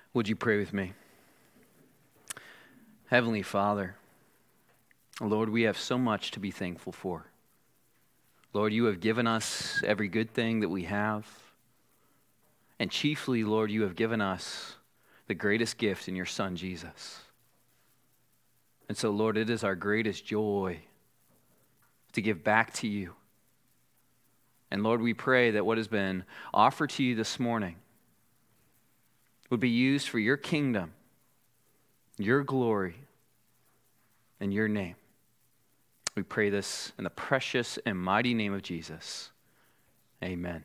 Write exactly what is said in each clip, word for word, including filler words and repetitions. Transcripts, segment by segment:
Would you pray with me? Heavenly Father, Lord, we have so much to be thankful for. Lord, you have given us every good thing that we have. And chiefly, Lord, you have given us the greatest gift in your Son, Jesus. And so, Lord, it is our greatest joy to give back to you. And Lord, we pray that what has been offered to you this morning would be used for your kingdom, your glory, and your name. We pray this in the precious and mighty name of Jesus. Amen.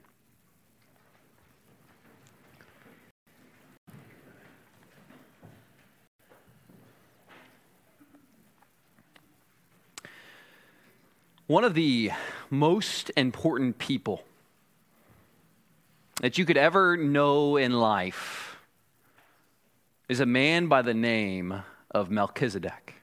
One of the most important people that you could ever know in life is a man by the name of Melchizedek.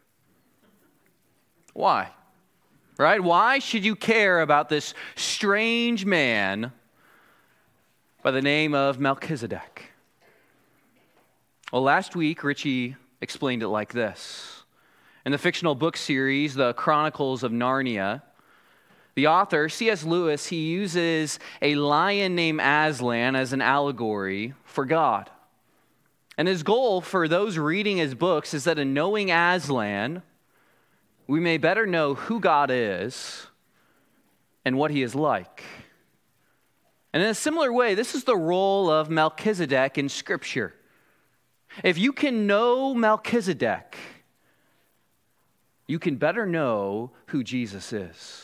Why? Right? Why should you care about this strange man by the name of Melchizedek? Well, last week, Richie explained it like this. In the fictional book series, The Chronicles of Narnia, the author, C S Lewis, he uses a lion named Aslan as an allegory for God. And his goal for those reading his books is that in knowing Aslan, we may better know who God is and what he is like. And in a similar way, this is the role of Melchizedek in Scripture. If you can know Melchizedek, you can better know who Jesus is.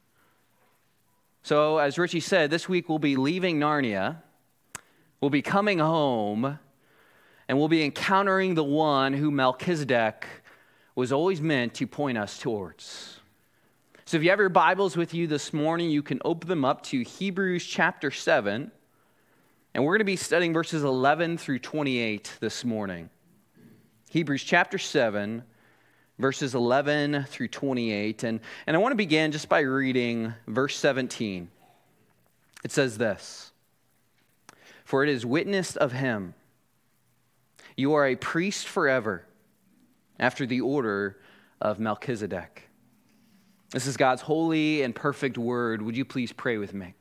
So, as Richie said, this week we'll be leaving Narnia, we'll be coming home, and we'll be encountering the one who Melchizedek was always meant to point us towards. So if you have your Bibles with you this morning, you can open them up to Hebrews chapter seven, and we're going to be studying verses eleven through twenty-eight this morning. Hebrews chapter seven, verses eleven through twenty-eight, and, and I want to begin just by reading verse seventeen. It says this: "For it is witnessed of him, you are a priest forever, after the order of Melchizedek." This is God's holy and perfect word. Would you please pray with me?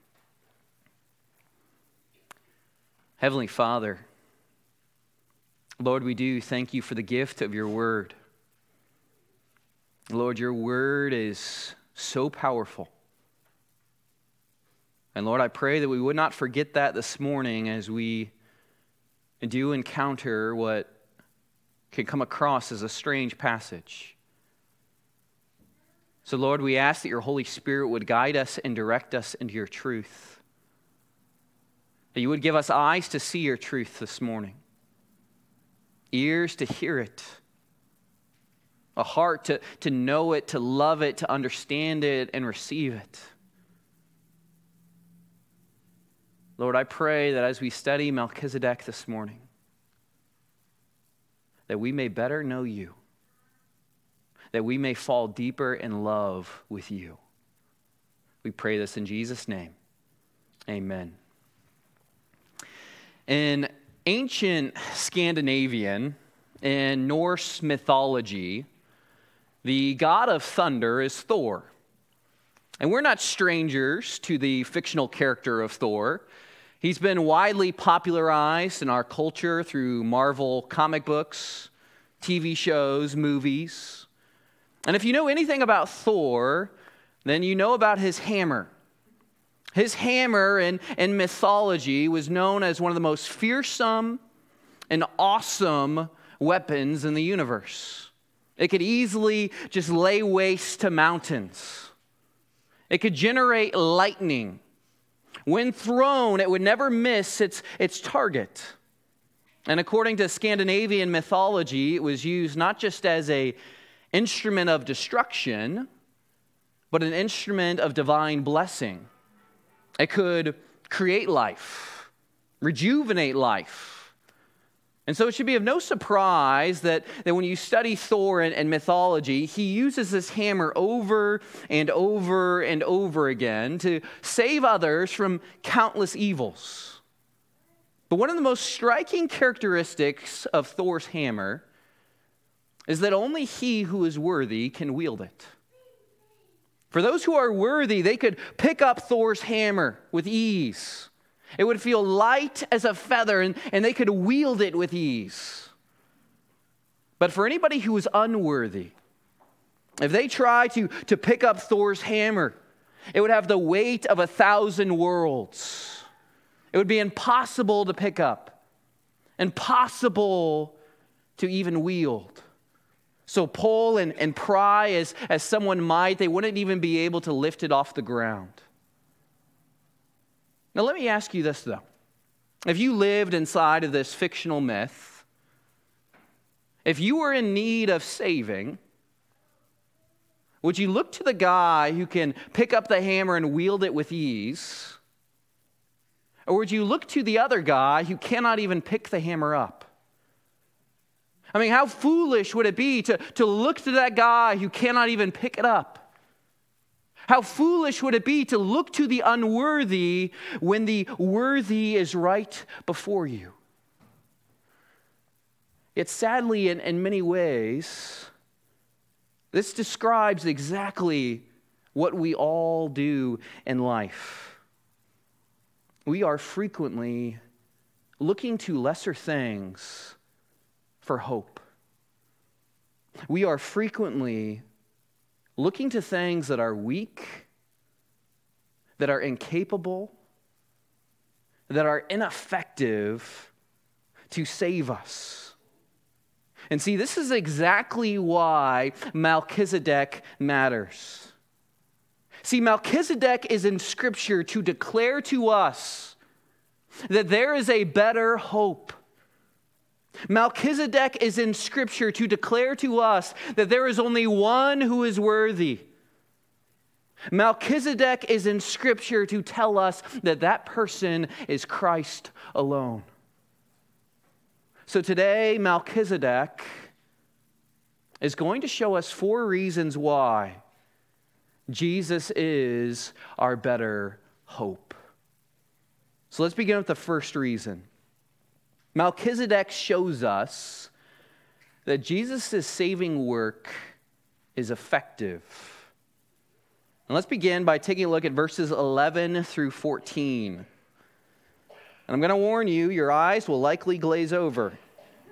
Heavenly Father, Lord, we do thank you for the gift of your word. Lord, your word is so powerful. And Lord, I pray that we would not forget that this morning as we do encounter what can come across as a strange passage. So Lord, we ask that your Holy Spirit would guide us and direct us into your truth. That you would give us eyes to see your truth this morning, ears to hear it, a heart to, to know it, to love it, to understand it, and receive it. Lord, I pray that as we study Melchizedek this morning, that we may better know you, that we may fall deeper in love with you. We pray this in Jesus' name. Amen. In ancient Scandinavian and Norse mythology, the god of thunder is Thor. And we're not strangers to the fictional character of Thor. He's been widely popularized in our culture through Marvel comic books, T V shows, movies. And if you know anything about Thor, then you know about his hammer. His hammer in, in mythology was known as one of the most fearsome and awesome weapons in the universe. It could easily just lay waste to mountains. It could generate lightning. When thrown, it would never miss its, its target. And according to Scandinavian mythology, it was used not just as an instrument of destruction, but an instrument of divine blessing. It could create life, rejuvenate life. And so it should be of no surprise that, that when you study Thor and, and mythology, he uses this hammer over and over and over again to save others from countless evils. But one of the most striking characteristics of Thor's hammer is that only he who is worthy can wield it. For those who are worthy, they could pick up Thor's hammer with ease. It would feel light as a feather, and, and they could wield it with ease. But for anybody who is unworthy, if they try to, to pick up Thor's hammer, it would have the weight of a thousand worlds. It would be impossible to pick up, impossible to even wield. So pull and, and pry as, as someone might, they wouldn't even be able to lift it off the ground. Now let me ask you this though. If you lived inside of this fictional myth, if you were in need of saving, would you look to the guy who can pick up the hammer and wield it with ease? Or would you look to the other guy who cannot even pick the hammer up? I mean, how foolish would it be to, to look to that guy who cannot even pick it up? How foolish would it be to look to the unworthy when the worthy is right before you? Yet sadly, in, in many ways, this describes exactly what we all do in life. We are frequently looking to lesser things for hope. We are frequently looking to things that are weak, that are incapable, that are ineffective to save us. And see, this is exactly why Melchizedek matters. See, Melchizedek is in Scripture to declare to us that there is a better hope. Melchizedek is in Scripture to declare to us that there is only one who is worthy. Melchizedek is in Scripture to tell us that that person is Christ alone. So today, Melchizedek is going to show us four reasons why Jesus is our better hope. So let's begin with the first reason. Melchizedek shows us that Jesus' saving work is effective. And let's begin by taking a look at verses eleven through fourteen. And I'm going to warn you, your eyes will likely glaze over. It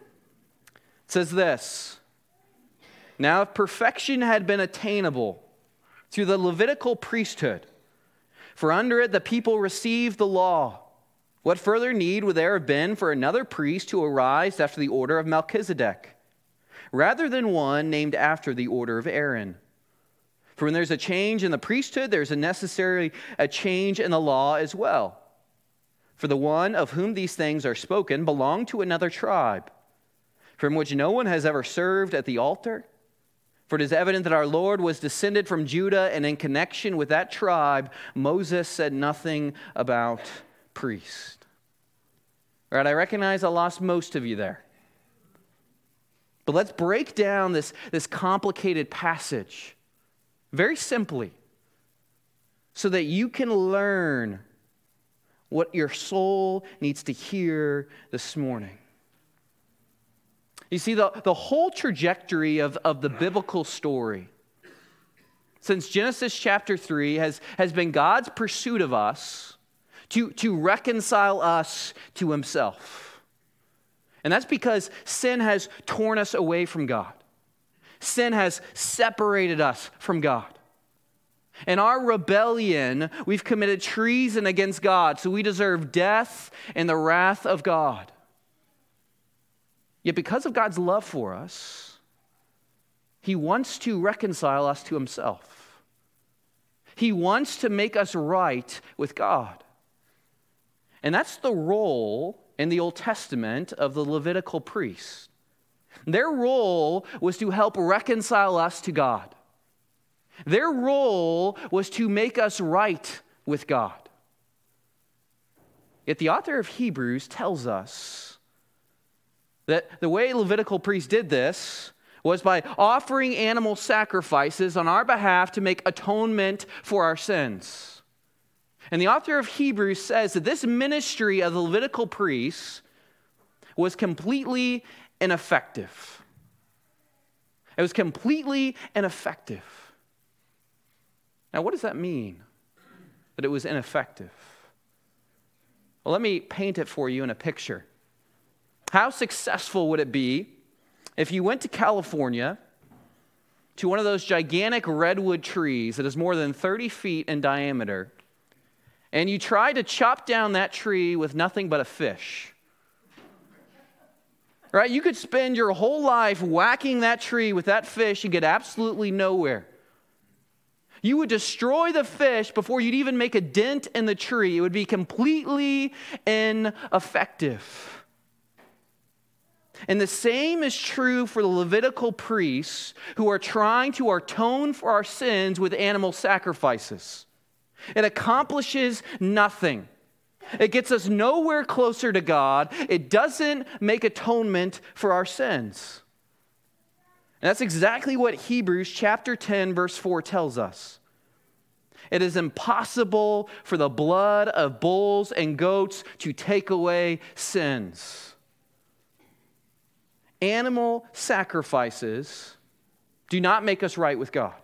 says this: "Now if perfection had been attainable through the Levitical priesthood, for under it the people received the law, what further need would there have been for another priest to arise after the order of Melchizedek, rather than one named after the order of Aaron? For when there's a change in the priesthood, there's a necessary a change in the law as well. For the one of whom these things are spoken belonged to another tribe, from which no one has ever served at the altar. For it is evident that our Lord was descended from Judah, and in connection with that tribe, Moses said nothing about priest." All right, I recognize I lost most of you there. But let's break down this, this complicated passage very simply so that you can learn what your soul needs to hear this morning. You see, the, the whole trajectory of, of the biblical story since Genesis chapter three has, has been God's pursuit of us To, to reconcile us to himself. And that's because sin has torn us away from God. Sin has separated us from God. In our rebellion, we've committed treason against God, so we deserve death and the wrath of God. Yet because of God's love for us, he wants to reconcile us to himself. He wants to make us right with God. And that's the role in the Old Testament of the Levitical priests. Their role was to help reconcile us to God. Their role was to make us right with God. Yet the author of Hebrews tells us that the way Levitical priests did this was by offering animal sacrifices on our behalf to make atonement for our sins. And the author of Hebrews says that this ministry of the Levitical priests was completely ineffective. It was completely ineffective. Now, what does that mean, that it was ineffective? Well, let me paint it for you in a picture. How successful would it be if you went to California to one of those gigantic redwood trees that is more than thirty feet in diameter, and you tried to chop down that tree with nothing but a fish? Right? You could spend your whole life whacking that tree with that fish and get absolutely nowhere. You would destroy the fish before you'd even make a dent in the tree. It would be completely ineffective. And the same is true for the Levitical priests who are trying to atone for our sins with animal sacrifices. It accomplishes nothing. It gets us nowhere closer to God. It doesn't make atonement for our sins. And that's exactly what Hebrews chapter ten, verse four tells us. It is impossible for the blood of bulls and goats to take away sins. Animal sacrifices do not make us right with God.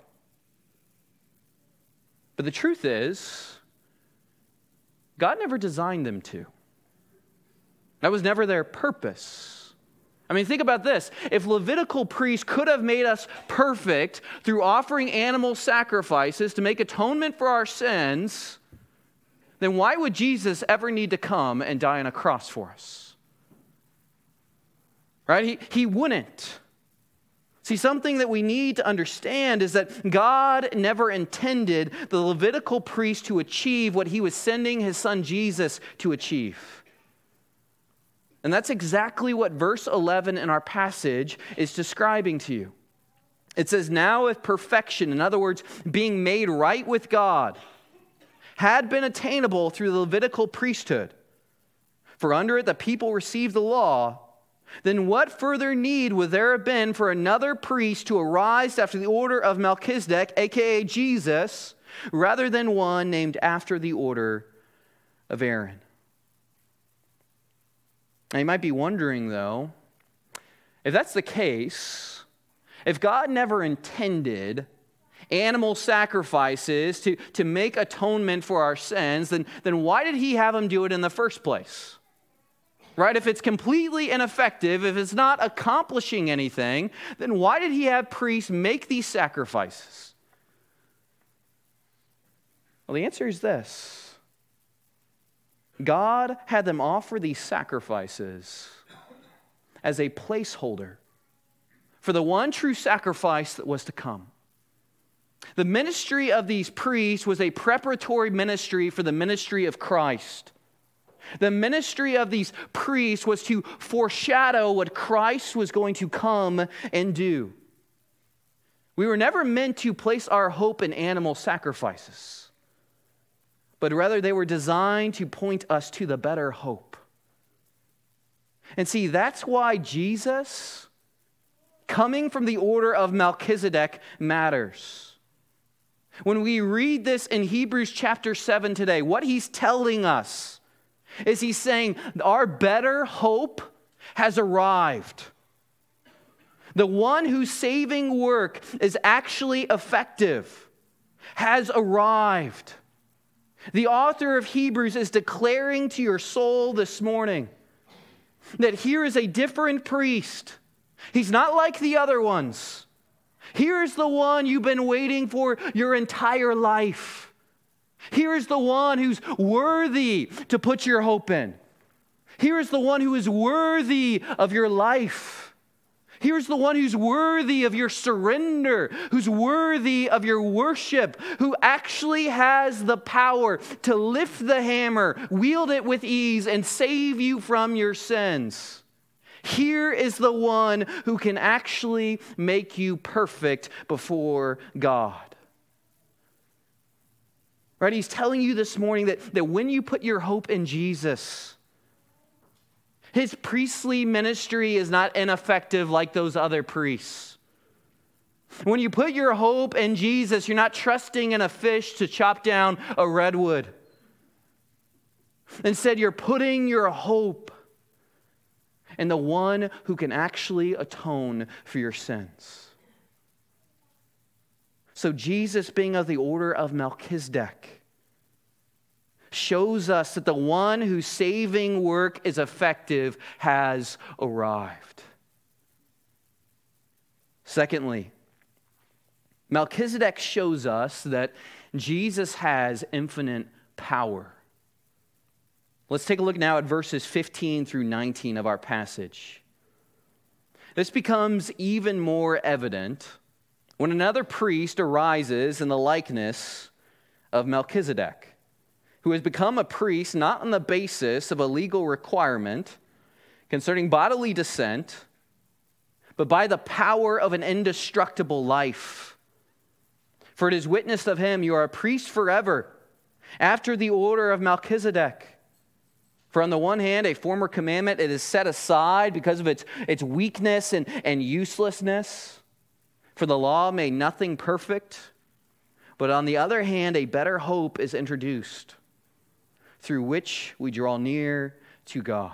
But the truth is, God never designed them to. That was never their purpose. I mean, think about this. If Levitical priests could have made us perfect through offering animal sacrifices to make atonement for our sins, then why would Jesus ever need to come and die on a cross for us? Right? He, he wouldn't. See, something that we need to understand is that God never intended the Levitical priest to achieve what he was sending his son Jesus to achieve. And that's exactly what verse eleven in our passage is describing to you. It says, now if perfection, in other words, being made right with God, had been attainable through the Levitical priesthood, for under it the people received the law, then what further need would there have been for another priest to arise after the order of Melchizedek, aka Jesus, rather than one named after the order of Aaron? Now, you might be wondering, though, if that's the case, if God never intended animal sacrifices to, to make atonement for our sins, then, then why did he have them do it in the first place? Right? If it's completely ineffective, if it's not accomplishing anything, then why did he have priests make these sacrifices? Well, the answer is this. God had them offer these sacrifices as a placeholder for the one true sacrifice that was to come. The ministry of these priests was a preparatory ministry for the ministry of Christ. The ministry of these priests was to foreshadow what Christ was going to come and do. We were never meant to place our hope in animal sacrifices, but rather they were designed to point us to the better hope. And see, that's why Jesus, coming from the order of Melchizedek, matters. When we read this in Hebrews chapter seven today, what he's telling us is he's saying our better hope has arrived. The one whose saving work is actually effective has arrived. The author of Hebrews is declaring to your soul this morning that here is a different priest. He's not like the other ones. Here's the one you've been waiting for your entire life. Here's the one who's worthy to put your hope in. Here's the one who is worthy of your life. Here's the one who's worthy of your surrender, who's worthy of your worship, who actually has the power to lift the hammer, wield it with ease, and save you from your sins. Here is the one who can actually make you perfect before God. Right? He's telling you this morning that, that when you put your hope in Jesus, his priestly ministry is not ineffective like those other priests. When you put your hope in Jesus, you're not trusting in a fish to chop down a redwood. Instead, you're putting your hope in the one who can actually atone for your sins. So Jesus, being of the order of Melchizedek, shows us that the one whose saving work is effective has arrived. Secondly, Melchizedek shows us that Jesus has infinite power. Let's take a look now at verses fifteen through nineteen of our passage. This becomes even more evident when another priest arises in the likeness of Melchizedek, who has become a priest not on the basis of a legal requirement concerning bodily descent, but by the power of an indestructible life. For it is witnessed of him, you are a priest forever, after the order of Melchizedek. For on the one hand, a former commandment, it is set aside because of its, its weakness and, and uselessness. For the law made nothing perfect. But on the other hand, a better hope is introduced, through which we draw near to God.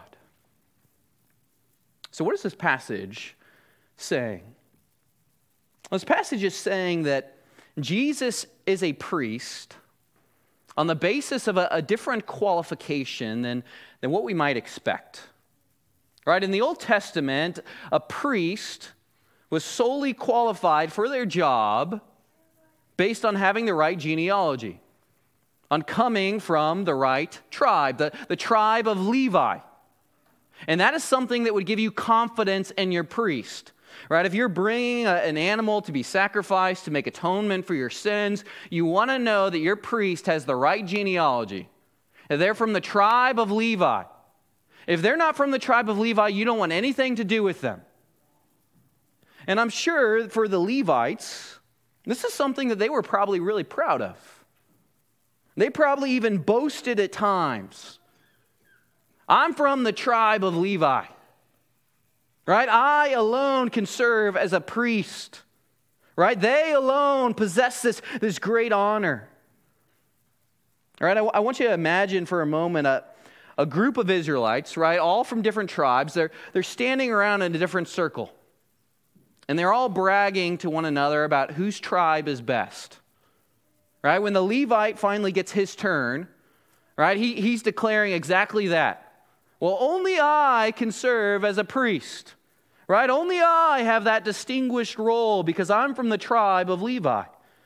So what is this passage saying? Well, this passage is saying that Jesus is a priest on the basis of a, a different qualification than, than what we might expect. Right? In the Old Testament, a priest was solely qualified for their job based on having the right genealogy, on coming from the right tribe, the, the tribe of Levi. And that is something that would give you confidence in your priest. Right? If you're bringing a, an animal to be sacrificed to make atonement for your sins, you want to know that your priest has the right genealogy. If they're from the tribe of Levi. If they're not from the tribe of Levi, you don't want anything to do with them. And I'm sure for the Levites, this is something that they were probably really proud of. They probably even boasted at times. I'm from the tribe of Levi. Right? I alone can serve as a priest. Right? They alone possess this, this great honor. All right? I, I want you to imagine for a moment a, a group of Israelites, right? All from different tribes. They're, they're standing around in a different circle. And they're all bragging to one another about whose tribe is best. Right? When the Levite finally gets his turn, right? He, he's declaring exactly that. Well, only I can serve as a priest, right? Only I have that distinguished role because I'm from the tribe of Levi.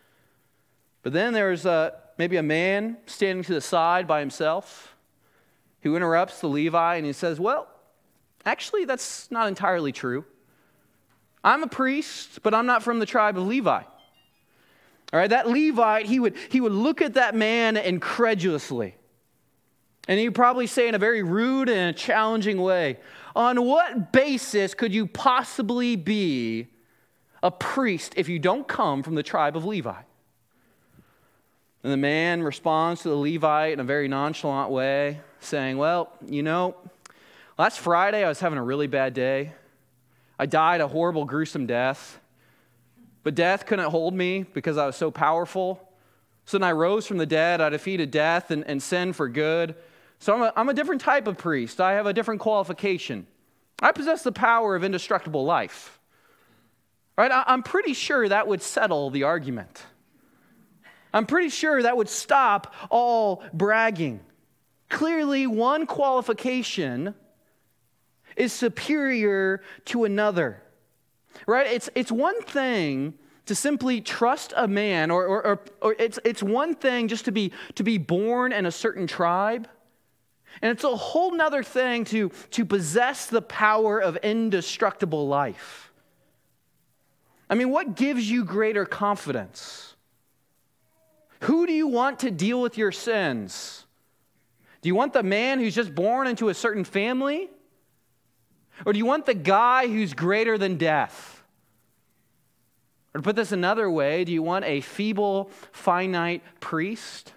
But then there's a, maybe a man standing to the side by himself who interrupts the Levi and he says, well, actually, that's not entirely true. I'm a priest, but I'm not from the tribe of Levi. All right, that Levite, he would, he would look at that man incredulously. And he'd probably say in a very rude and challenging way, on what basis could you possibly be a priest if you don't come from the tribe of Levi? And the man responds to the Levite in a very nonchalant way, saying, well, you know, last Friday I was having a really bad day. I died a horrible, gruesome death. But death couldn't hold me because I was so powerful. So then I rose from the dead. I defeated death and, and sin for good. So I'm a, I'm a different type of priest. I have a different qualification. I possess the power of indestructible life. Right? I, I'm pretty sure that would settle the argument. I'm pretty sure that would stop all bragging. Clearly, one qualification is superior to another. Right? It's, it's one thing to simply trust a man, or, or, or, or it's, it's one thing just to be, to be born in a certain tribe. And it's a whole nother thing to, to possess the power of indestructible life. I mean, what gives you greater confidence? Who do you want to deal with your sins? Do you want the man who's just born into a certain family? Or do you want the guy who's greater than death? Or to put this another way, do you want a feeble, finite priest?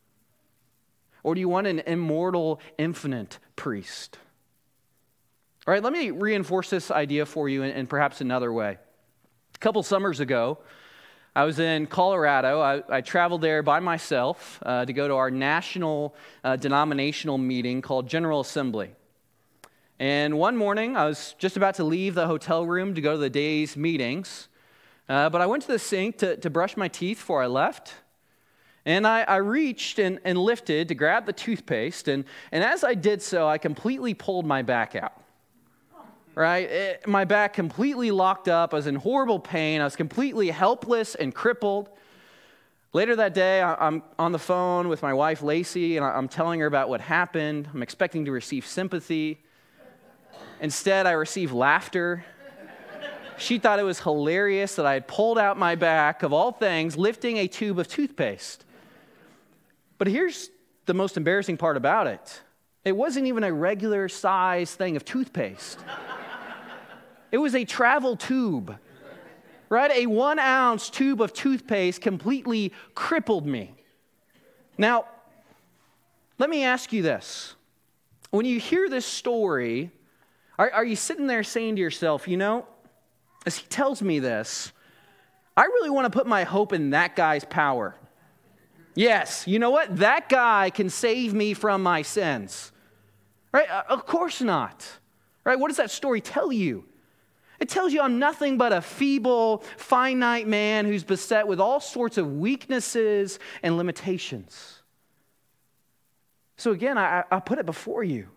Or do you want an immortal, infinite priest? All right, let me reinforce this idea for you in, in perhaps another way. A couple summers ago, I was in Colorado. I, I traveled there by myself uh, to go to our national uh, denominational meeting called General Assembly. And one morning, I was just about to leave the hotel room to go to the day's meetings, uh, but I went to the sink to, to brush my teeth before I left. And I, I reached and, and lifted to grab the toothpaste, and, and as I did so, I completely pulled my back out. Right? It, my back completely locked up. I was in horrible pain. I was completely helpless and crippled. Later that day, I, I'm on the phone with my wife, Lacey, and I, I'm telling her about what happened. I'm expecting to receive sympathy. Instead, I received laughter. She thought it was hilarious that I had pulled out my back, of all things, lifting a tube of toothpaste. But here's the most embarrassing part about it. It wasn't even a regular size thing of toothpaste. It was a travel tube, right? A one ounce tube of toothpaste completely crippled me. Now, let me ask you this. When you hear this story, are, are you sitting there saying to yourself, you know, as he tells me this, I really want to put my hope in that guy's power. Yes, you know what? That guy can save me from my sins. Right? Of course not. Right? What does that story tell you? It tells you I'm nothing but a feeble, finite man who's beset with all sorts of weaknesses and limitations. So again, I, I put it before you.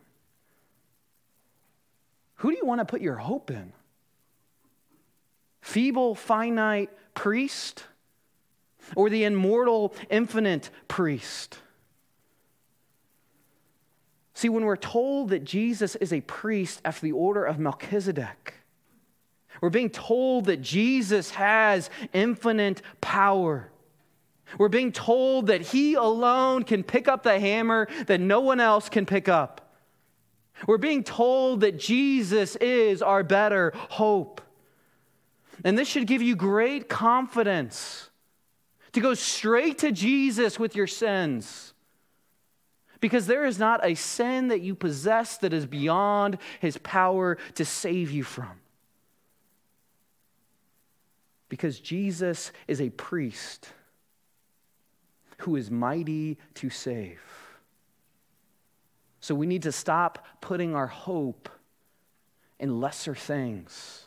Who do you want to put your hope in? Feeble, finite priest? Or the immortal, infinite priest? See, when we're told that Jesus is a priest after the order of Melchizedek, we're being told that Jesus has infinite power. We're being told that he alone can pick up the hammer that no one else can pick up. We're being told that Jesus is our better hope. And this should give you great confidence to go straight to Jesus with your sins. Because there is not a sin that you possess that is beyond his power to save you from. Because Jesus is a priest who is mighty to save. So we need to stop putting our hope in lesser things.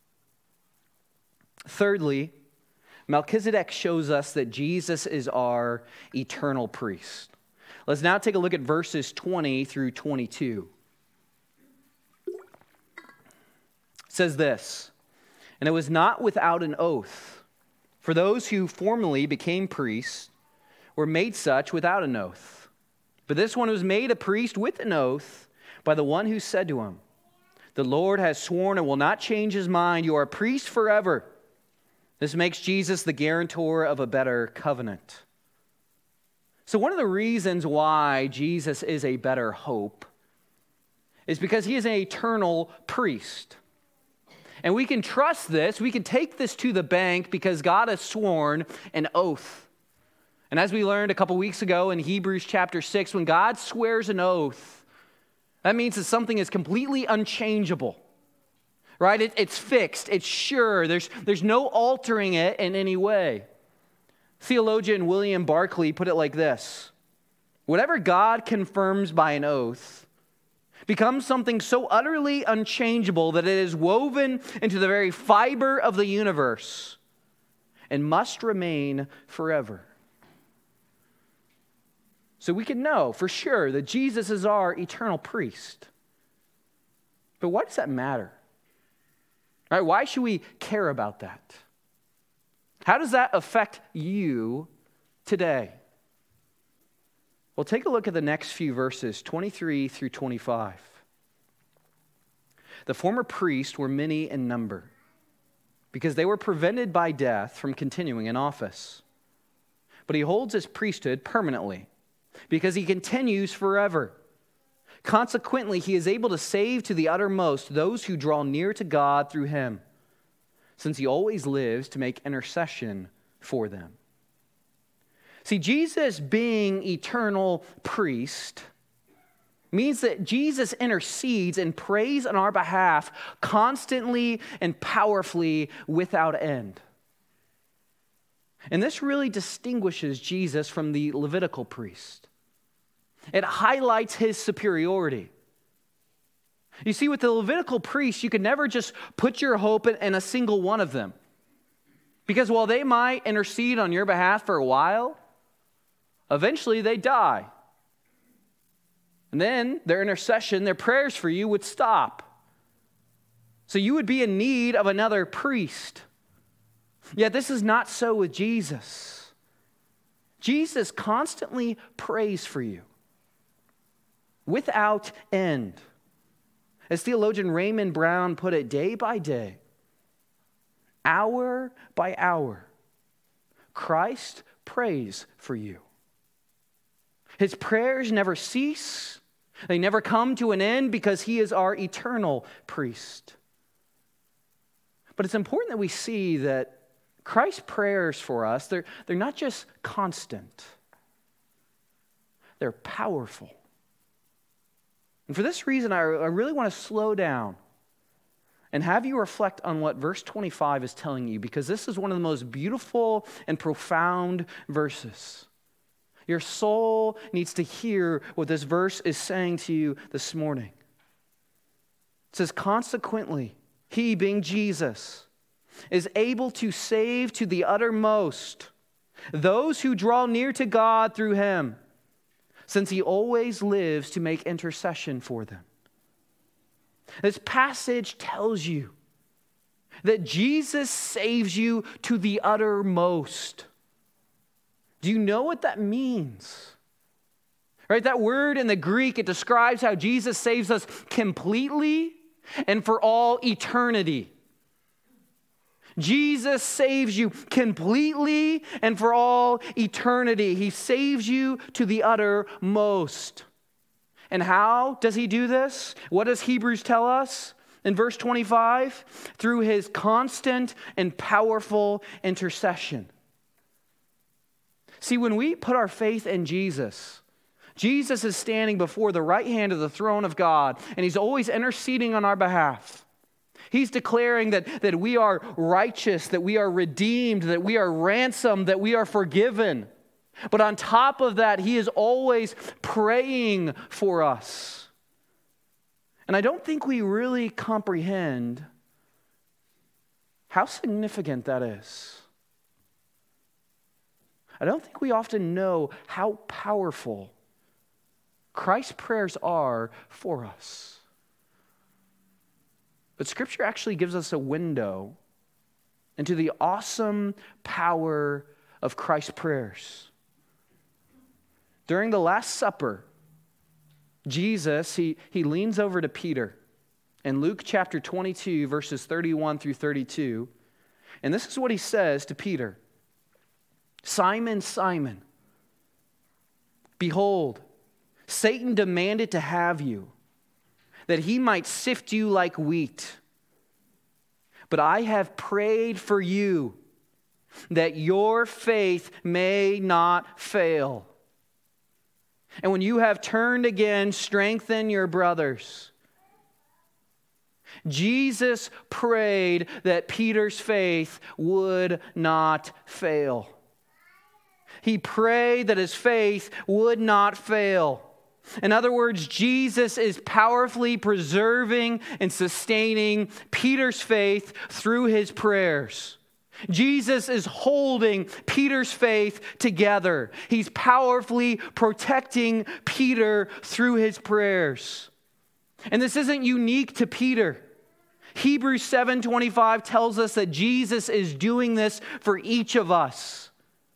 Thirdly, Melchizedek shows us that Jesus is our eternal priest. Let's now take a look at verses twenty through twenty-two. It says this, "And it was not without an oath, for those who formerly became priests were made such without an oath. But this one was made a priest with an oath by the one who said to him, 'The Lord has sworn and will not change his mind. You are a priest forever.' This makes Jesus the guarantor of a better covenant." So one of the reasons why Jesus is a better hope is because he is an eternal priest. And we can trust this, we can take this to the bank because God has sworn an oath. And as we learned a couple weeks ago in Hebrews chapter six, when God swears an oath, that means that something is completely unchangeable. Right? It, it's fixed. It's sure. There's, there's no altering it in any way. Theologian William Barclay put it like this: whatever God confirms by an oath becomes something so utterly unchangeable that it is woven into the very fiber of the universe and must remain forever. So we can know for sure that Jesus is our eternal priest. But why does that matter? All right, why should we care about that? How does that affect you today? Well, take a look at the next few verses, twenty-three through twenty-five. "The former priests were many in number, because they were prevented by death from continuing in office. But he holds his priesthood permanently, because he continues forever. Consequently, he is able to save to the uttermost those who draw near to God through him, since he always lives to make intercession for them." See, Jesus being eternal priest means that Jesus intercedes and prays on our behalf constantly and powerfully without end. And this really distinguishes Jesus from the Levitical priest. It highlights his superiority. You see, with the Levitical priests, you could never just put your hope in a single one of them. Because while they might intercede on your behalf for a while, eventually they die. And then their intercession, their prayers for you would stop. So you would be in need of another priest. Yet this is not so with Jesus. Jesus constantly prays for you without end. As theologian Raymond Brown put it, day by day, hour by hour, Christ prays for you. His prayers never cease. They never come to an end because he is our eternal priest. But it's important that we see that Christ's prayers for us, they're, they're not just constant. They're powerful. And for this reason, I, I really want to slow down and have you reflect on what verse twenty-five is telling you, because this is one of the most beautiful and profound verses. Your soul needs to hear what this verse is saying to you this morning. It says, consequently, he, being Jesus, is able to save to the uttermost those who draw near to God through him, since he always lives to make intercession for them. This passage tells you that Jesus saves you to the uttermost. Do you know what that means? Right, that word in the Greek, it describes how Jesus saves us completely and for all eternity. Jesus saves you completely and for all eternity. He saves you to the uttermost. And how does he do this? What does Hebrews tell us? In verse twenty-five, through his constant and powerful intercession. See, when we put our faith in Jesus, Jesus is standing before the right hand of the throne of God, and he's always interceding on our behalf. He's declaring that, that we are righteous, that we are redeemed, that we are ransomed, that we are forgiven. But on top of that, he is always praying for us. And I don't think we really comprehend how significant that is. I don't think we often know how powerful Christ's prayers are for us. But Scripture actually gives us a window into the awesome power of Christ's prayers. During the Last Supper, Jesus, he, he leans over to Peter in Luke chapter twenty-two, verses thirty-one through thirty-two. And this is what he says to Peter. Simon, Simon, behold, Satan demanded to have you, that he might sift you like wheat. But I have prayed for you, that your faith may not fail. And when you have turned again, strengthen your brothers. Jesus prayed that Peter's faith would not fail. He prayed that his faith would not fail. In other words, Jesus is powerfully preserving and sustaining Peter's faith through his prayers. Jesus is holding Peter's faith together. He's powerfully protecting Peter through his prayers. And this isn't unique to Peter. Hebrews seven twenty-five tells us that Jesus is doing this for each of us.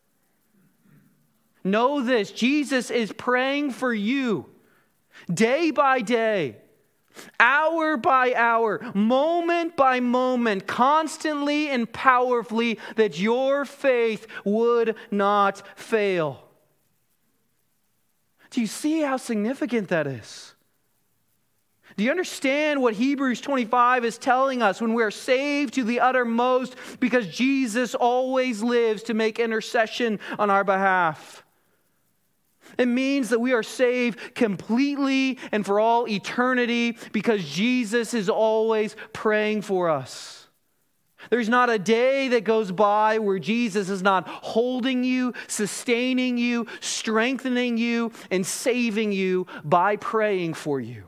Know this, Jesus is praying for you day by day, hour by hour, moment by moment, constantly and powerfully, that your faith would not fail. Do you see how significant that is? Do you understand what Hebrews twenty-five is telling us when we're saved to the uttermost because Jesus always lives to make intercession on our behalf? It means that we are saved completely and for all eternity because Jesus is always praying for us. There's not a day that goes by where Jesus is not holding you, sustaining you, strengthening you, and saving you by praying for you.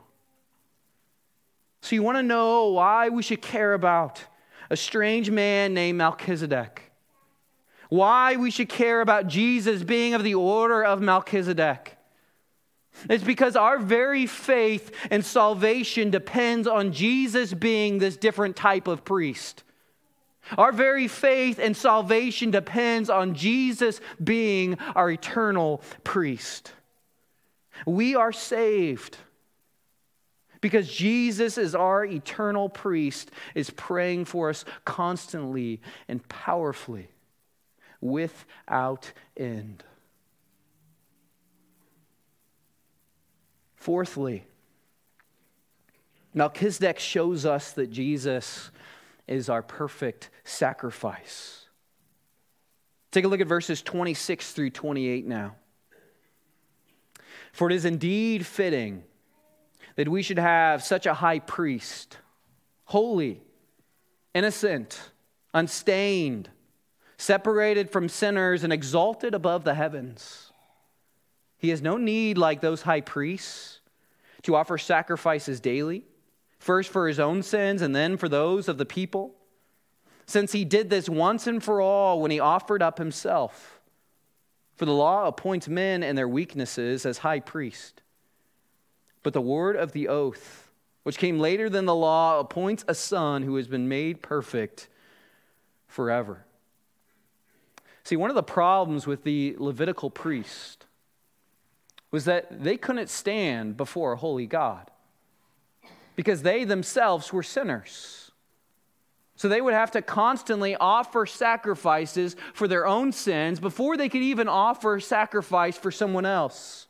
So you want to know why we should care about a strange man named Melchizedek? Why we should care about Jesus being of the order of Melchizedek? It's because our very faith and salvation depends on Jesus being this different type of priest. Our very faith and salvation depends on Jesus being our eternal priest. We are saved because Jesus is our eternal priest, is praying for us constantly and powerfully without end. Fourthly, Melchizedek shows us that Jesus is our perfect sacrifice. Take a look at verses twenty-six through twenty-eight now. For it is indeed fitting that we should have such a high priest, holy, innocent, unstained, separated from sinners, and exalted above the heavens. He has no need, like those high priests, to offer sacrifices daily, first for his own sins and then for those of the people, since he did this once and for all when he offered up himself. For the law appoints men in their weaknesses as high priest. But the word of the oath, which came later than the law, appoints a son who has been made perfect forever. See, one of the problems with the Levitical priest was that they couldn't stand before a holy God because they themselves were sinners. So they would have to constantly offer sacrifices for their own sins before they could even offer sacrifice for someone else.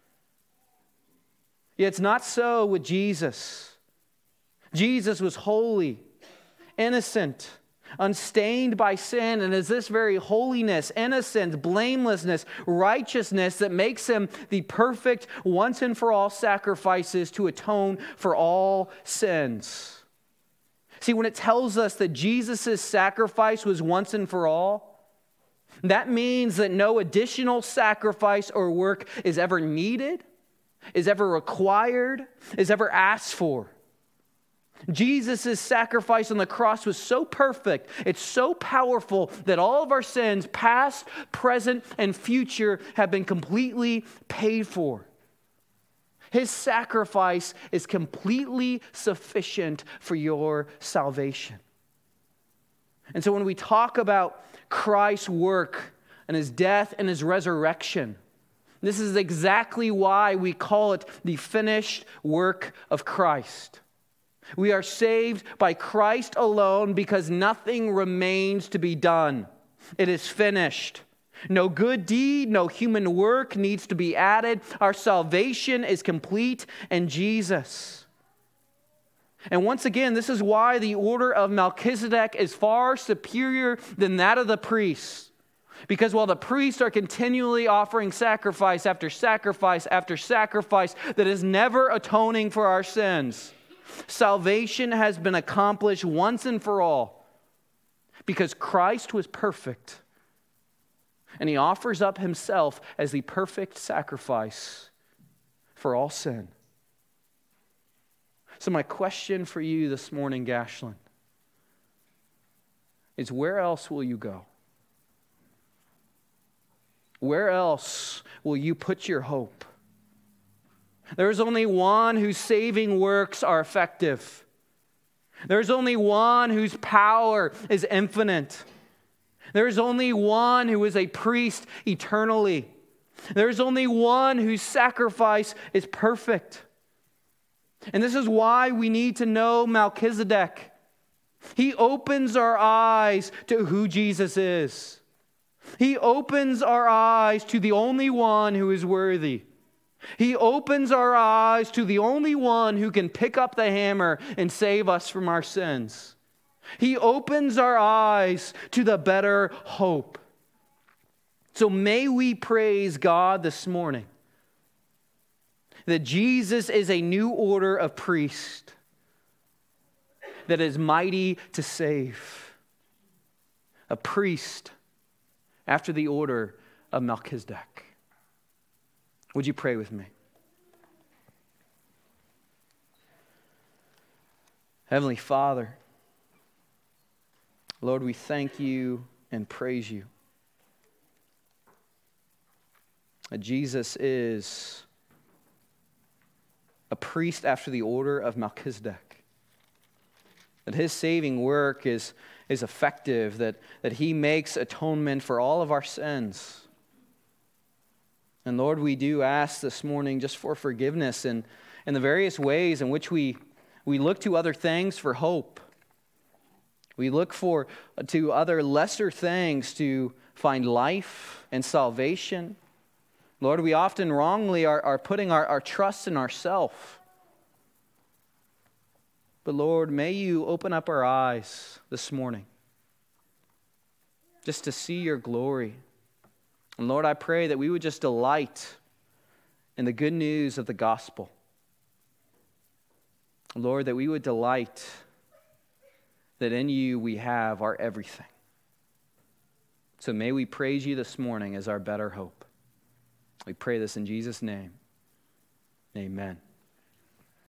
Yet it's not so with Jesus. Jesus was holy, innocent, unstained by sin, and it's this very holiness, innocence, blamelessness, righteousness that makes him the perfect once and for all sacrifices to atone for all sins. See, when it tells us that Jesus' sacrifice was once and for all, that means that no additional sacrifice or work is ever needed, is ever required, is ever asked for. Jesus' sacrifice on the cross was so perfect, it's so powerful that all of our sins, past, present, and future, have been completely paid for. His sacrifice is completely sufficient for your salvation. And so when we talk about Christ's work and his death and his resurrection, this is exactly why we call it the finished work of Christ. We are saved by Christ alone because nothing remains to be done. It is finished. No good deed, no human work needs to be added. Our salvation is complete in Jesus. And once again, this is why the order of Melchizedek is far superior than that of the priests. Because while the priests are continually offering sacrifice after sacrifice after sacrifice that is never atoning for our sins, salvation has been accomplished once and for all because Christ was perfect and he offers up himself as the perfect sacrifice for all sin. So my question for you this morning, Gashland, is where else will you go? Where else will you put your hope? There's only one whose saving works are effective. There's only one whose power is infinite. There's only one who is a priest eternally. There's only one whose sacrifice is perfect. And this is why we need to know Melchizedek. He opens our eyes to who Jesus is. He opens our eyes to the only one who is worthy. He opens our eyes to the only one who can pick up the hammer and save us from our sins. He opens our eyes to the better hope. So may we praise God this morning that Jesus is a new order of priest that is mighty to save. a priest after the order of Melchizedek. Would you pray with me? Heavenly Father, Lord, we thank you and praise you that Jesus is a priest after the order of Melchizedek, that his saving work is, is effective, that, that he makes atonement for all of our sins. And Lord, we do ask this morning just for forgiveness in, in the various ways in which we, we look to other things for hope. We look for to other lesser things to find life and salvation. Lord, we often wrongly are, are putting our, our trust in ourselves. But Lord, may you open up our eyes this morning just to see your glory. And Lord, I pray that we would just delight in the good news of the gospel. Lord, that we would delight that in you we have our everything. So may we praise you this morning as our better hope. We pray this in Jesus' name. Amen.